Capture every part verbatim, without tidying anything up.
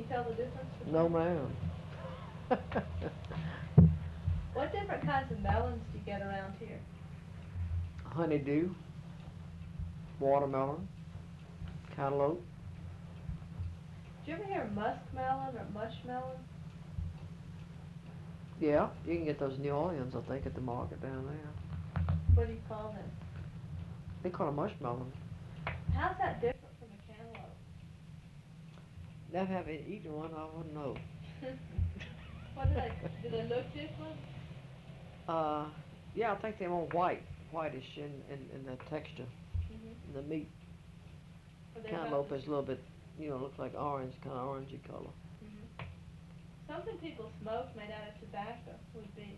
tell the difference between No, them? ma'am. What different kinds of melons do you get around here? Honeydew, watermelon, cantaloupe. Do you ever hear muskmelon or mushmelon? Yeah, you can get those in New Orleans, I think, at the market down there. What do you call them? They call them mushmelon. How's that different from a cantaloupe? Never having eaten one, I wouldn't know. What do they, do they look different? uh, yeah, I think they're more white, whitish in, in, in the texture, Mm-hmm. the meat. Are they Cantaloupe about is a little bit, you know, looks like orange, kind of orangey color. Mm-hmm. Something people smoke made out of tobacco would be,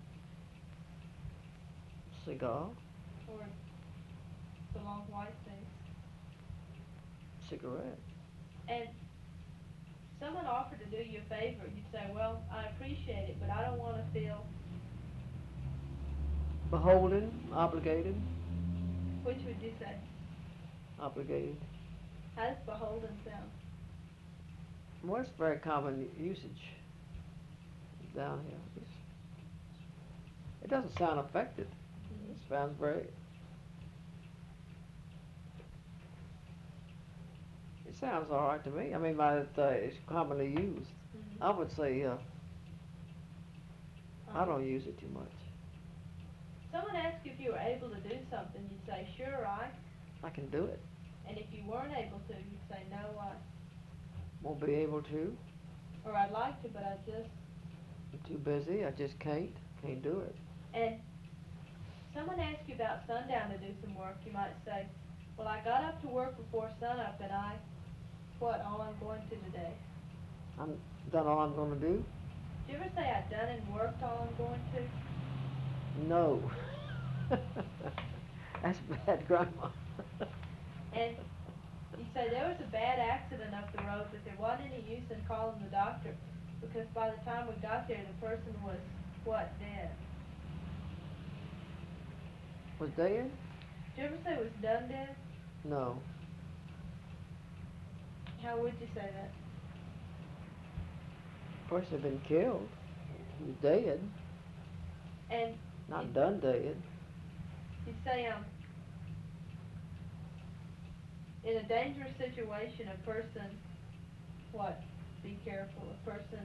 Cigar, or the long white things. cigarette. And someone offered to do you a favor, you'd say, well, I appreciate it, but I don't want to feel, Beholden, obligated, which would you say? obligated. How does beholden sound? Well, it's very common usage down here. It's, it doesn't sound affected. Mm-hmm. It sounds very. It sounds all right to me. I mean, by the, uh, it's commonly used. Mm-hmm. I would say uh, I Um, don't use it too much. Someone asked you if you were able to do something, you'd say, sure, I. I can do it. And if you weren't able to, you'd say, no, I. Won't be able to. Or I'd like to, but I just. I'm too busy. I just can't. Can't do it. And someone asked you about sundown to do some work, you might say, well, I got up to work before sunup and I, what, all I'm going to today? I'm done all I'm going to do. Did you ever say I've done and worked all I'm going to? No. That's bad grammar. And you say there was a bad accident up the road, but there wasn't any use in calling the doctor, because by the time we got there, the person was, what, dead? Was dead? Did you ever say was done dead? No. How would you say that? Person had been killed. He was dead. And Not you, done dead. you say, um, in a dangerous situation, a person, what, be careful, a person,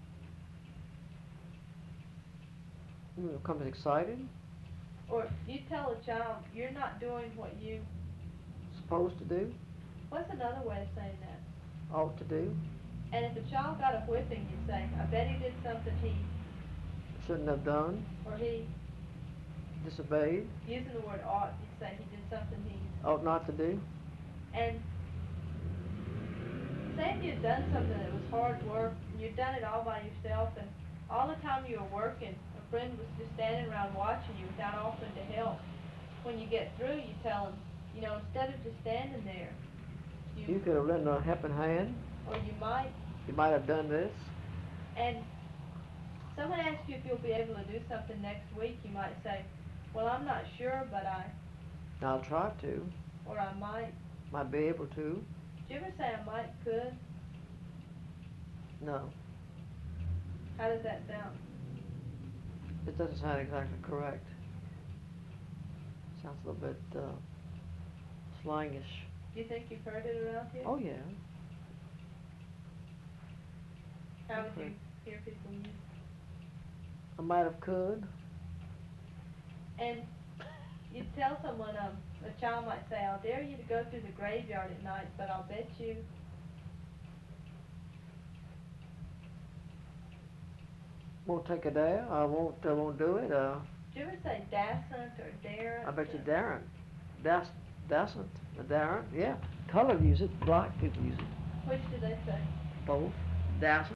You becomes excited. or you tell a child, you're not doing what you, Supposed to do. what's another way of saying that? Ought to do. And if a child got a whipping, you'd say, I bet he did something he, Shouldn't have done. or he, Disobeyed. using the word ought, you'd say he did something he, Ought not to do. and say if you'd done something that was hard work, and you'd done it all by yourself, and all the time you were working, a friend was just standing around watching you without offering to help. When you get through, you tell him, you know, instead of just standing there, you, You could have lent a helping hand. or you might, You might have done this. and someone asks you if you'll be able to do something next week, you might say, well, I'm not sure, but I, I'll try to. or I might. Might be able to. Did you ever say I might, could? No. How does that sound? It doesn't sound exactly correct. Sounds a little bit uh, slangish. Do you think you've heard it around here? Oh yeah. How would you Okay. hear people use? I might have could. And you tell someone, um, a child might say, I'll dare you to go through the graveyard at night, but I'll bet you. Won't take a dare. I won't. I won't do it. Uh, Did you ever say dassent or daren't? I bet you or- daren't. Das, dasn't. A daren't. Yeah. Colored use it. Black people use it. Which do they say? Both. Dasn't.